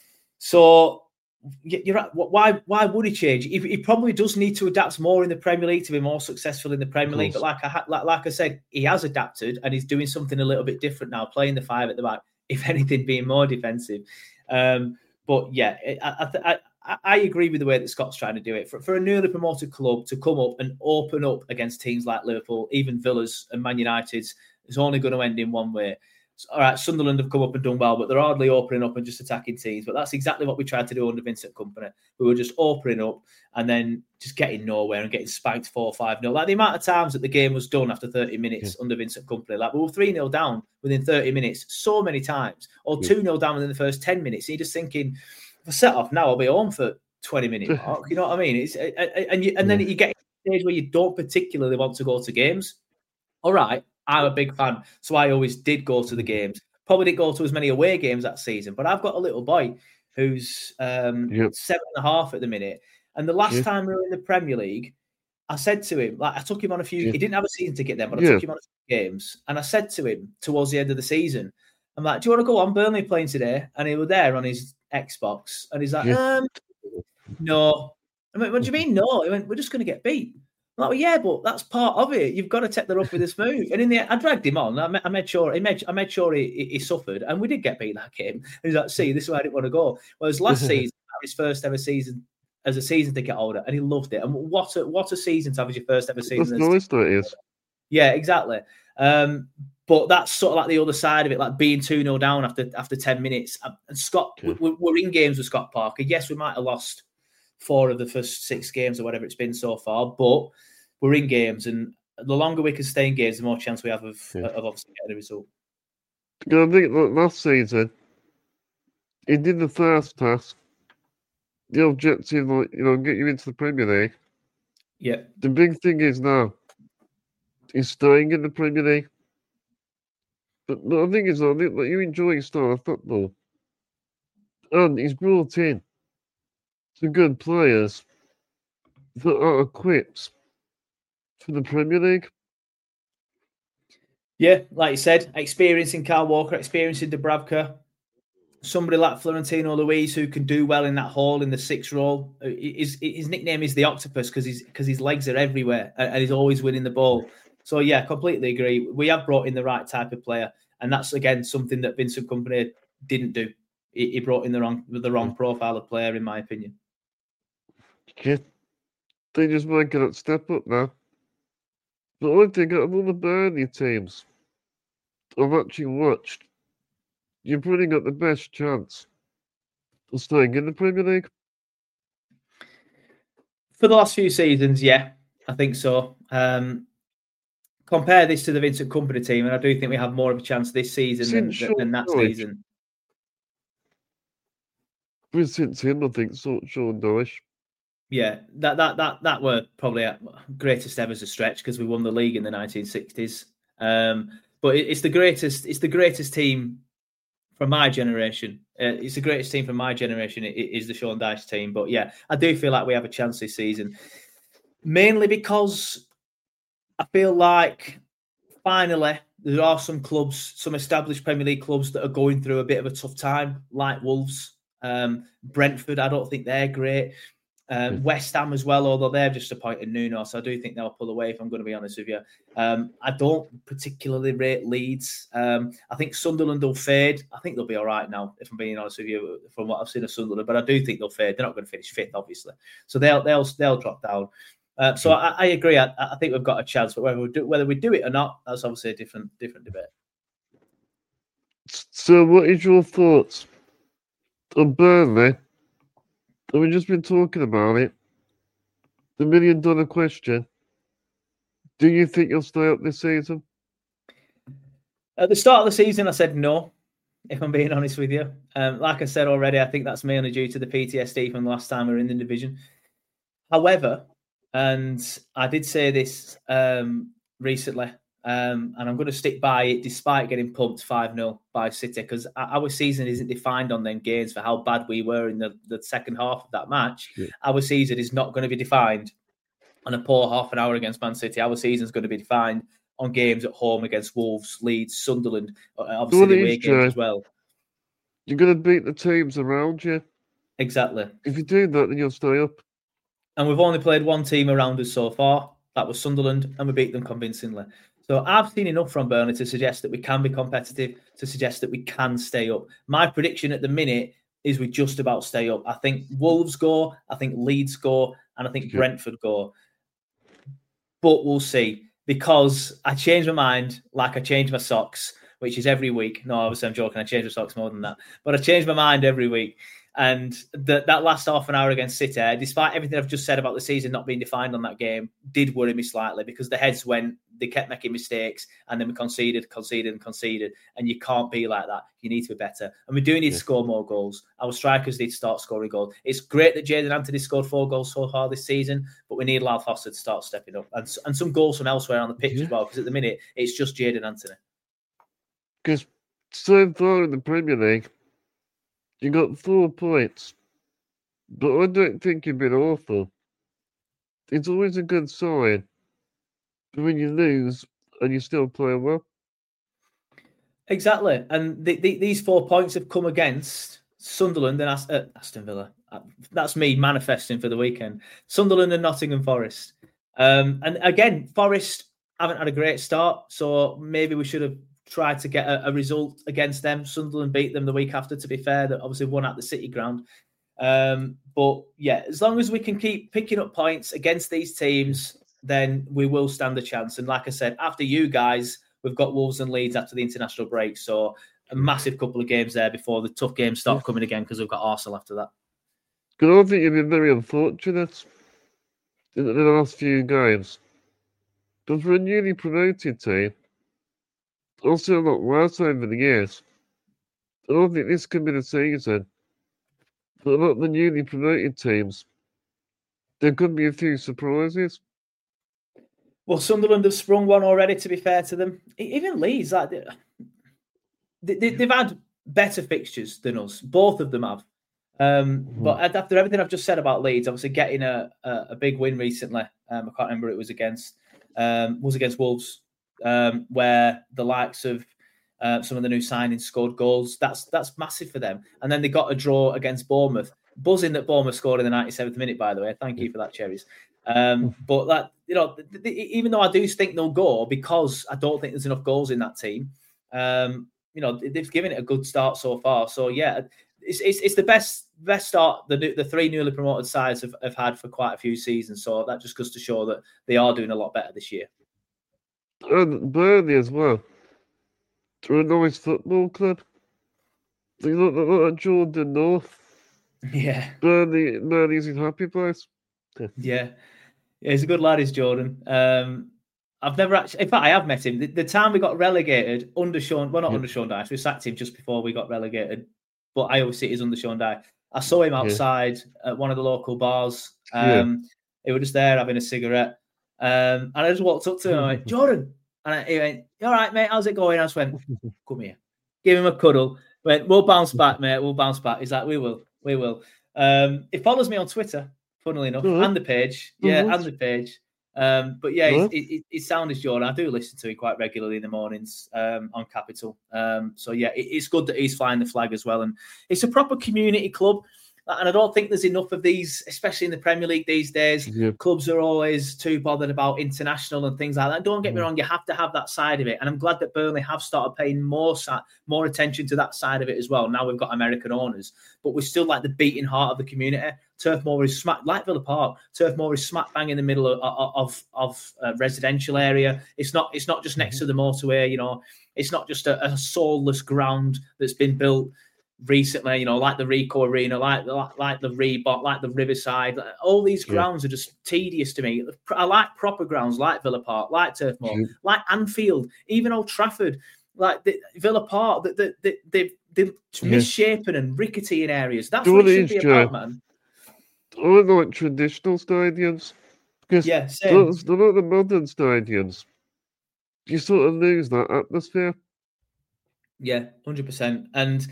So you're right. Why, why would he change? He, he probably does need to adapt more in the Premier League to be more successful in the Premier League. But like I, like, like I said, he has adapted and he's doing something a little bit different now, playing the five at the back, if anything, being more defensive. Um, but yeah, I, I, I, I agree with the way that Scott's trying to do it. For, for a newly promoted club to come up and open up against teams like Liverpool, even Villa's and Man United's, is only going to end in one way. All right, Sunderland have come up and done well, but they're hardly opening up and just attacking teams. But that's exactly what we tried to do under Vincent Kompany. We were just opening up and then just getting nowhere and getting spanked four five nil. Like the amount of times that the game was done after thirty minutes yeah. under Vincent Kompany. Like we were three nil down within thirty minutes so many times, or two nil down within the first ten minutes. And you're just thinking, if I set off now, I'll be home for twenty minute mark. You know what I mean? It's And, you, and then yeah. you get to a stage where you don't particularly want to go to games. All right. I'm a big fan, so I always did go to the games. Probably didn't go to as many away games that season, but I've got a little boy who's um, yep. seven and a half at the minute. And the last yep. time we were in the Premier League, I said to him, like I took him on a few. Yep. He didn't have a season ticket then, but I yep. took him on a few games. And I said to him towards the end of the season, I'm like, "Do you want to go on Burnley playing today?" And he was there on his Xbox, and he's like, yep. um, "No." I went, "What do you mean, no?" He went, "We're just going to get beat." I'm like, well, yeah, but that's part of it. You've got to take the rough with this move. And in the end, I dragged him on. I made, I made sure he made, I made sure he, he suffered, and we did get beat that game. He's like, "See, this is where I didn't want to go." Whereas last season, his first ever season as a season ticket holder, and he loved it. And what a what a season to have as your first ever season. That's nice, that is. Yeah, exactly. Um, but that's sort of like the other side of it, like being two nil down after after ten minutes. And Scott, okay. we, we're in games with Scott Parker. Yes, we might have lost four of the first six games or whatever it's been so far, but we're in games, and the longer we can stay in games, the more chance we have of, yeah. of obviously getting a result. Yeah, I think last season, he did the first task. The objective, like, you know, get you into the Premier League. Yeah. The big thing is now, he's staying in the Premier League. But the thing is, I think that you enjoy his style of football. And he's brought in some good players that are equipped for the Premier League. Yeah, like you said, experiencing Kyle Walker, experiencing Dubravka, somebody like Florentino Luis who can do well in that hole in the sixth role. His, his nickname is the Octopus because his because his legs are everywhere and he's always winning the ball. So yeah, completely agree. We have brought in the right type of player, and that's again something that Vincent Kompany didn't do. He, he brought in the wrong the wrong profile of player, in my opinion. Yeah, they just might get that step up now. But I think out of all the Burnley teams I've actually watched, you're probably got the best chance staying in the Premier League? For the last few seasons, yeah, I think so. Um, compare this to the Vincent Kompany team, and I do think we have more of a chance this season than, Since than that Sean Dyche. season. Since him, I think, so, Sean Dyche. Yeah, that that that that were probably a greatest ever as a stretch because we won the league in the nineteen sixties. Um, but it, it's the greatest. It's the greatest team from my generation. Uh, it's the greatest team from my generation. It, it is the Sean Dyche team. But yeah, I do feel like we have a chance this season, mainly because I feel like finally there are some clubs, some established Premier League clubs that are going through a bit of a tough time, like Wolves, um, Brentford. I don't think they're great. Um, mm. West Ham as well, although they're just appointed Nuno, so I do think they'll pull away, if I'm going to be honest with you. Um, I don't particularly rate Leeds. Um, I think Sunderland will fade. I think they'll be all right now, if I'm being honest with you, from what I've seen of Sunderland, but I do think they'll fade. They're not going to finish fifth, obviously. So they'll they'll they'll drop down. Uh, so mm. I, I agree. I, I think we've got a chance, but whether we do whether we do it or not, that's obviously a different different debate. So what is your thoughts on Burnley? We've just been talking about it. The million dollar question. Do you think you'll stay up this season? At the start of the season, I said no, if I'm being honest with you. Um, like I said already, I think that's mainly due to the P T S D from the last time we were in the division. However, and I did say this um, recently, Um, and I'm going to stick by it despite getting pumped five nil by City, because our season isn't defined on them games for how bad we were in the, the second half of that match. Yeah. Our season is not going to be defined on a poor half an hour against Man City. Our season is going to be defined on games at home against Wolves, Leeds, Sunderland, obviously the away games as well. You're going to beat the teams around you. Exactly. If you do that, then you'll stay up. And we've only played one team around us so far. That was Sunderland, and we beat them convincingly. So I've seen enough from Burnley to suggest that we can be competitive, to suggest that we can stay up. My prediction at the minute is we just about stay up. I think Wolves go, I think Leeds go, and I think Brentford go. But we'll see, because I changed my mind like I change my socks, which is every week. No, obviously I'm joking. I change my socks more than that. But I change my mind every week. And the, that last half an hour against City, despite everything I've just said about the season not being defined on that game, did worry me slightly, because the heads went, they kept making mistakes, and then we conceded, conceded, and conceded. And you can't be like that. You need to be better. And we do need yeah. to score more goals. Our strikers need to start scoring goals. It's great that Jadon Anthony scored four goals so far this season, but we need Lyle Foster to start stepping up. And, and some goals from elsewhere on the pitch yeah. as well, because at the minute, it's just Jadon Anthony. Because so far in the Premier League, you got four points, but I don't think you've been awful. It's always a good sign when you lose and you still play well. Exactly, and the, the, these four points have come against Sunderland and Ast- uh, Aston Villa. That's me manifesting for the weekend. Sunderland and Nottingham Forest. Um, and again, Forest haven't had a great start, so maybe we should have tried to get a, a result against them. Sunderland beat them the week after, to be fair. That obviously won at the City ground. Um, but yeah, as long as we can keep picking up points against these teams, then we will stand a chance. And like I said, after you guys, we've got Wolves and Leeds after the international break. So a massive couple of games there before the tough games start coming again, because we've got Arsenal after that. I don't think you've been very unfortunate in the last few games. Because for a newly promoted team, also a lot worse over the years. I don't think this could be the season. But a lot of the newly promoted teams, there could be a few surprises. Well, Sunderland have sprung one already, to be fair to them. Even Leeds, like they, they, they've had better fixtures than us. Both of them have. Um, mm-hmm. But after everything I've just said about Leeds, obviously getting a, a, a big win recently, um, I can't remember who it was against, um, was against Wolves. Um, where the likes of uh, some of the new signings scored goals. That's that's massive for them. And then they got a draw against Bournemouth. Buzzing that Bournemouth scored in the ninety-seventh minute, by the way. Thank you for that, Cherries. Um, but that, you know, th- th- even though I do think they'll go, because I don't think there's enough goals in that team. Um, you know, they've given it a good start so far. So yeah, it's it's, it's the best best start the the three newly promoted sides have, have had for quite a few seasons. So that just goes to show that they are doing a lot better this year. And Burnley as well. They're a nice football club. They look like Jordan North Yeah, Burnley, Burnley's his happy place. yeah, yeah. He's a good lad, is Jordan. Um, I've never actually, in fact, I have met him. The, the time we got relegated under Sean, well, not Yeah. under Sean Dyche, we sacked him just before we got relegated. But I always see it as under Sean Dyche. I saw him outside yeah. at one of the local bars. Um, yeah. He was just there having a cigarette. Um, and I just walked up to him and I went, Jordan. And I, he went, all right, mate, how's it going? I just went, come here. Give him a cuddle. Went, we'll bounce back, mate. We'll bounce back. He's like, we will. We will. Um, he follows me on Twitter, funnily enough, mm-hmm. and the page. Yeah, mm-hmm. and the page. Um, but yeah, mm-hmm. it, it, it sounds Jordan. I do listen to him quite regularly in the mornings um, on Capital. Um, so yeah, it, it's good that he's flying the flag as well. And it's a proper community club. And I don't think there's enough of these, especially in the Premier League these days. Yeah. Clubs are always too bothered about international and things like that. Don't get me wrong, you have to have that side of it. And I'm glad that Burnley have started paying more more attention to that side of it as well. Now we've got American owners, but we're still like the beating heart of the community. Turf Moor is smack, like Villa Park, Turf Moor is smack bang in the middle of of, of a residential area. It's not it's not just next to the motorway, you know. It's not just a, a soulless ground that's been built recently, you know, like the Rico Arena, like like, like the Reebok, like the Riverside. All these grounds yeah. are just tedious to me. I like proper grounds like Villa Park, like Turf Moor, yeah. like Anfield, even Old Trafford, like the, Villa Park. That the, the, the, the yeah. misshapen and rickety in areas. That's what it should be Joe? about, man. I like traditional stadiums because yeah, they're not the modern stadiums. You sort of lose that atmosphere. Yeah, one hundred percent. And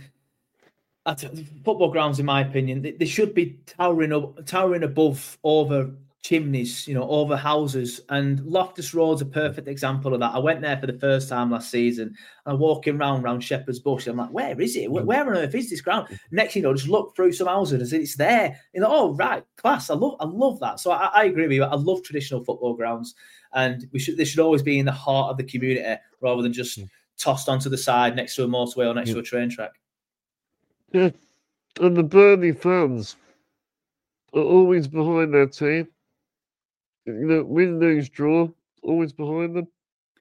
football grounds, in my opinion, they, they should be towering up, towering above, over chimneys, you know, over houses. And Loftus Road's a perfect example of that. I went there for the first time last season. And I'm walking around around Shepherd's Bush. I'm like, where is it? Where, where on earth is this ground? Next, you know, just look through some houses and it's there. You know, oh right, class. I love, I love that. So I, I agree with you. I love traditional football grounds, and we should they should always be in the heart of the community rather than just mm. tossed onto the side next to a motorway or next mm. to a train track. Yeah, and the Burnley fans are always behind their team. You know, win, lose, draw, always behind them.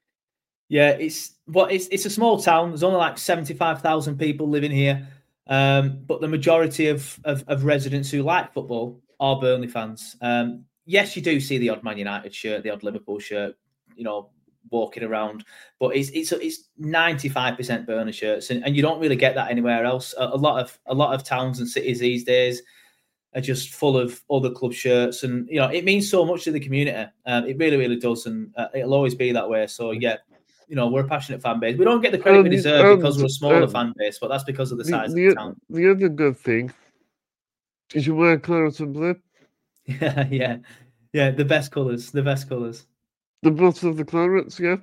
Yeah, it's what well, it's it's a small town. There's only like seventy-five thousand people living here, um, but the majority of, of of residents who like football are Burnley fans. Um, yes, you do see the odd Man United shirt, the odd Liverpool shirt, you know, walking around, but it's it's it's ninety-five percent Burnley shirts, and, and you don't really get that anywhere else. A, a lot of a lot of towns and cities these days are just full of other club shirts, and you know it means so much to the community. Um, it really, really does, and uh, it'll always be that way. So yeah, you know we're a passionate fan base. We don't get the credit um, we deserve um, because we're a smaller um, fan base, but that's because of the size the, of the town. The other good thing is you wear claret and blue. Yeah, yeah, yeah. The best colours, the best colours. The blood of the clarets, yeah.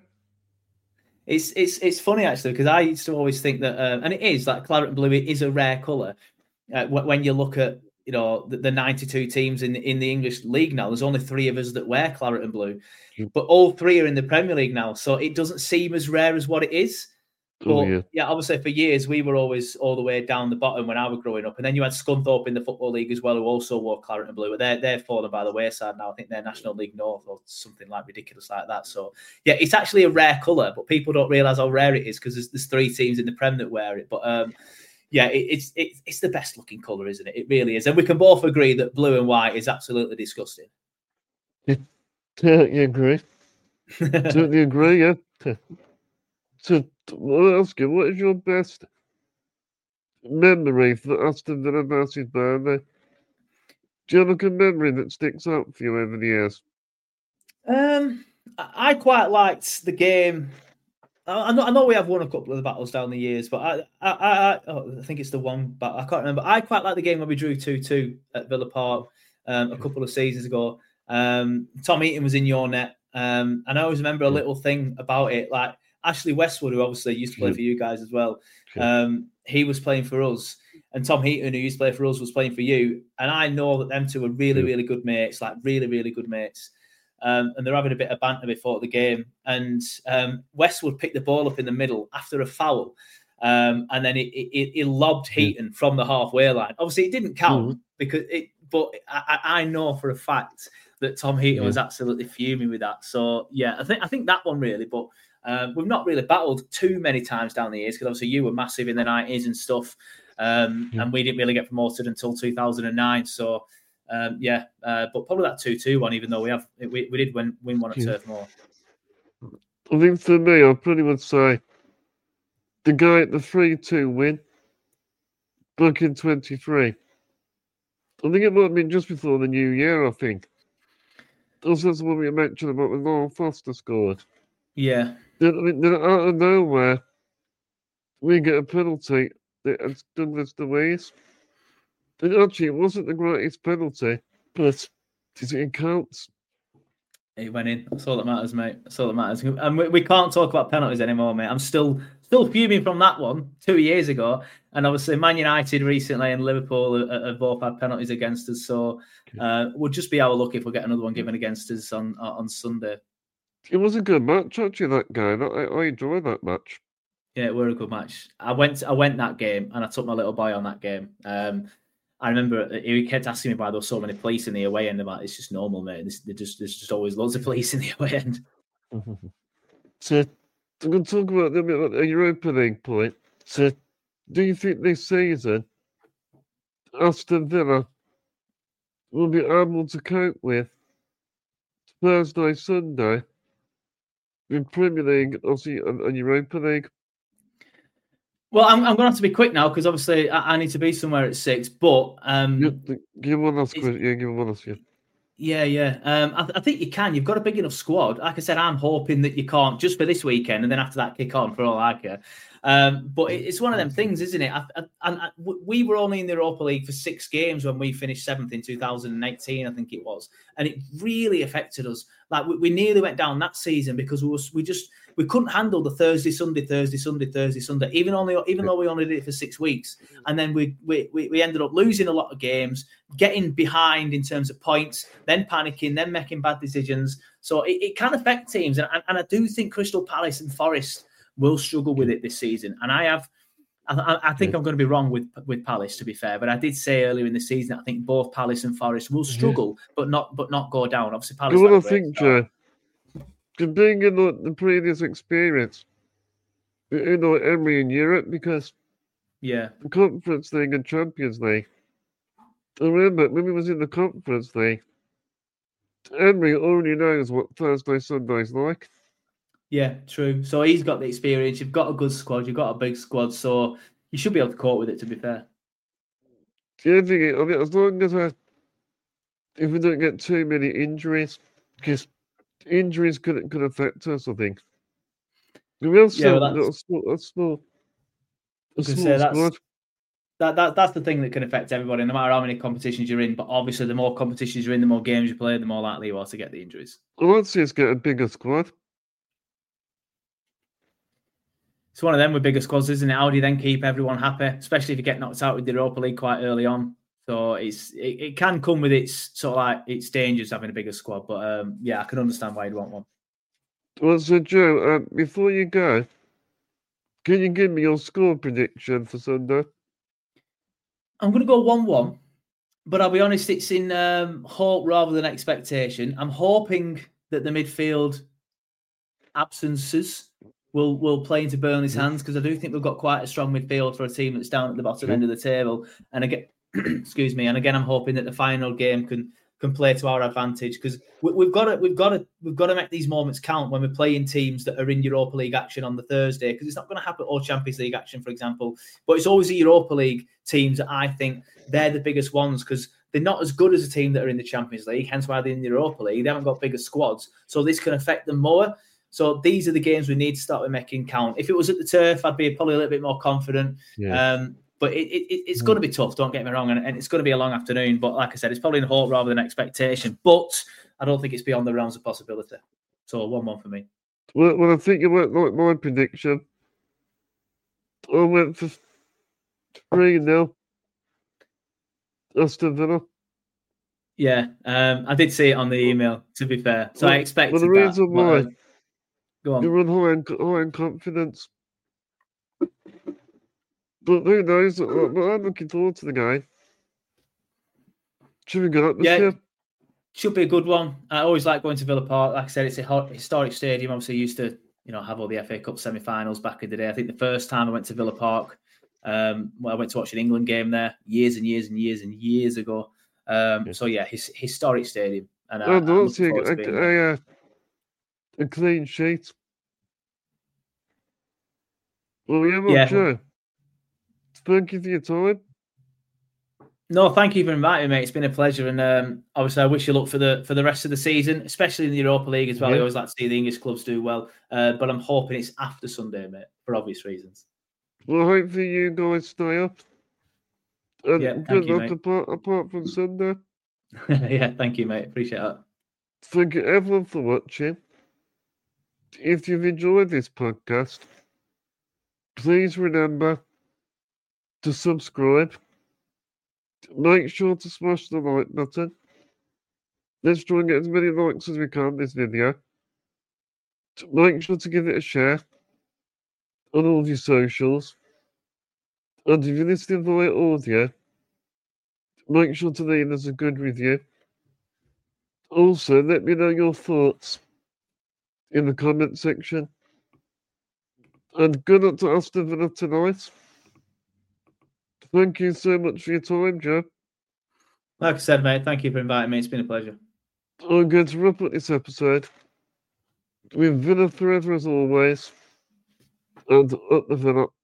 It's it's it's funny actually because I used to always think that, um, and it is like claret and blue is a rare colour. Uh, when you look at you know the, the ninety-two teams in in the English league now, there's only three of us that wear claret and blue, but all three are in the Premier League now, so it doesn't seem as rare as what it is. But oh, yeah. yeah, obviously for years we were always all the way down the bottom when I was growing up, and then you had Scunthorpe in the Football League as well, who also wore claret and blue. But they're they're fallen by the wayside now. I think they're National League North or something like ridiculous like that. So yeah, it's actually a rare colour, but people don't realise how rare it is because there's, there's three teams in the Prem that wear it. But um, yeah, it, it's it, it's the best looking colour, isn't it? It really is, and we can both agree that blue and white is absolutely disgusting. Yeah, totally agree. Totally agree. Yeah. So, I'll ask you, what is your best memory for Aston Villa versus Burnley? Do you have like a memory that sticks out for you over the years? Um, I quite liked the game. I know, I know we have won a couple of the battles down the years, but I, I, I, oh, I think it's the one, but I can't remember. I quite like the game where we drew two two at Villa Park um, a couple of seasons ago. Um, Tom Heaton was in your net, um, and I always remember a little thing about it, like. Ashley Westwood, who obviously used to play for you guys as well, um, he was playing for us. And Tom Heaton, who used to play for us, was playing for you. And I know that them two are really, really good mates, like really, really good mates. Um, and they're having a bit of banter before the game. And um, Westwood picked the ball up in the middle after a foul. Um, and then it, it, it lobbed Heaton from the halfway line. Obviously, it didn't count mm-hmm. because it, but I, I know for a fact that Tom Heaton yeah. was absolutely fuming with that. So, yeah, I think I think that one really, but Um, we've not really battled too many times down the years because obviously you were massive in the nineties and stuff. Um, Yeah. and we didn't really get promoted until two thousand nine. So, um, yeah, uh, but probably that two two one, even though we have we, we did win, win one at Yeah. Turf Moor. I think for me, I'll pretty much say the guy at the three two win back in twenty-three. I think it might have been just before the new year, I think. Also, that's what we mentioned about when Laurel Foster scored. Yeah. Then, I mean, then out of nowhere, we get a penalty against Douglas Luiz. And actually, it wasn't the greatest penalty, but it counts. He went in. That's all that matters, mate. That's all that matters. And we, we can't talk about penalties anymore, mate. I'm still still fuming from that one two years ago. And obviously, Man United recently and Liverpool have, have both had penalties against us. So uh, we'll just be our luck if we get another one given against us on on Sunday. It was a good match, actually, that game. I, I enjoyed that match. Yeah, it were a good match. I went I went that game and I took my little boy on that game. Um, I remember he kept asking me why there were so many police in the away end. I'm like, it's just normal, mate. There's, just, there's just always loads of police in the away end. So, I'm going to talk about a little bit about a Europa League point. So, do you think this season Aston Villa will be able to cope with Thursday, Sunday in Premier League, obviously, and, and Europa League? Well, I'm, I'm going to have to be quick now because obviously I, I need to be somewhere at six. But um, Yeah, give one last question. Yeah, give one last. Yeah. Yeah, yeah. Um, I, th- I think you can. You've got a big enough squad. Like I said, I'm hoping that you can't just for this weekend, and then after that, kick on for all I care. Um, but it, it's one of them things, isn't it? I, I, and I, we were only in the Europa League for six games when we finished seventh in two thousand eighteen, I think it was, and it really affected us. Like we, we nearly went down that season because we was we just we couldn't handle the Thursday, Sunday, Thursday, Sunday, Thursday, Sunday. Even only even though we only did it for six weeks, and then we we we ended up losing a lot of games, getting behind in terms of points, then panicking, then making bad decisions. So it, it can affect teams, and, and I do think Crystal Palace and Forest will struggle with it this season. And I have, I, I think I'm going to be wrong with with Palace, to be fair, but I did say earlier in the season I think both Palace and Forest will struggle, yeah. but not but not go down. Obviously, Palace. What I think, Joe, being in the, the previous experience, you know, Emery in Europe, because yeah, the Conference League and Champions League. I remember when we was in the Conference League, Emery already knows what Thursday, Sunday's like. Yeah, true. So he's got the experience. You've got a good squad. You've got a big squad. So you should be able to cope with it, to be fair. Yeah, I think, I mean, as long as I, if we don't get too many injuries, because injuries could could affect us, I think. We also yeah, well, got a small, a small, a small say, squad. That's, that, that, that's the thing that can affect everybody, no matter how many competitions you're in. But obviously, the more competitions you're in, the more games you play, the more likely you are to get the injuries. I want to see us get a bigger squad. It's one of them with bigger squads, isn't it? How do you then keep everyone happy, especially if you get knocked out with the Europa League quite early on? So it's it, it can come with its sort of like its dangers having a bigger squad. But um, yeah, I can understand why you'd want one. Well, so Joe, uh, before you go, can you give me your score prediction for Sunday? I'm going to go one one, but I'll be honest, it's in um, hope rather than expectation. I'm hoping that the midfield absences will will play into Burnley's hands, because I do think we've got quite a strong midfield for a team that's down at the bottom end of the table. And again, excuse me, and again, I'm hoping that the final game can can play to our advantage, because we, we've got to we've got to we've got to make these moments count when we're playing teams that are in Europa League action on the Thursday, because it's not going to happen, or Champions League action, for example. But it's always the Europa League teams that I think they're the biggest ones, because they're not as good as a team that are in the Champions League, hence why they're in the Europa League. They haven't got bigger squads, so this can affect them more. So these are the games we need to start with making count. If it was at the Turf, I'd be probably a little bit more confident. Yeah. Um, but it, it, it's going to be tough, don't get me wrong, and, and it's going to be a long afternoon. But like I said, it's probably in hope rather than expectation. But I don't think it's beyond the realms of possibility. So one one for me. Well, well I think you went like my prediction. I went for three nil. Aston Villa. Yeah, um, I did see it on the email, to be fair. So well, I expected well, the reason that. Why, but, uh, go on. You're on high in, high in confidence. But who knows? But I'm looking forward to the game. Should be good atmosphere. Yeah, should be a good one. I always like going to Villa Park. Like I said, it's a historic stadium. Obviously, used to you know have all the F A Cup semi-finals back in the day. I think the first time I went to Villa Park, Um, well, I went to watch an England game there years and years and years and years ago. Um, Yeah. So yeah, his historic stadium, and I, I I'm don't looking see forward to a, being there. a, a, a clean sheet. Well, yeah, well, Yeah. Joe, thank you for your time. No, thank you for inviting me. It's been a pleasure, and um, obviously, I wish you luck for the for the rest of the season, especially in the Europa League as well. Yeah. I always like to see the English clubs do well, uh, but I'm hoping it's after Sunday, mate, for obvious reasons. Well, hopefully you guys stay up. And Yeah, good thank you, luck mate. apart, apart from Sunday. Yeah, thank you, mate. Appreciate that. Thank you everyone for watching. If you've enjoyed this podcast, please remember to subscribe. Make sure to smash the like button. Let's try and get as many likes as we can on this video. Make sure to give it a share on all of your socials. And if you're listening via audio, make sure to leave us a good review. Also, let me know your thoughts in the comment section. And good luck to Aston Villa tonight. Thank you so much for your time, Joe. Like I said, mate, thank you for inviting me. It's been a pleasure. I'm going to wrap up this episode with Villa forever as always. And up the Villa.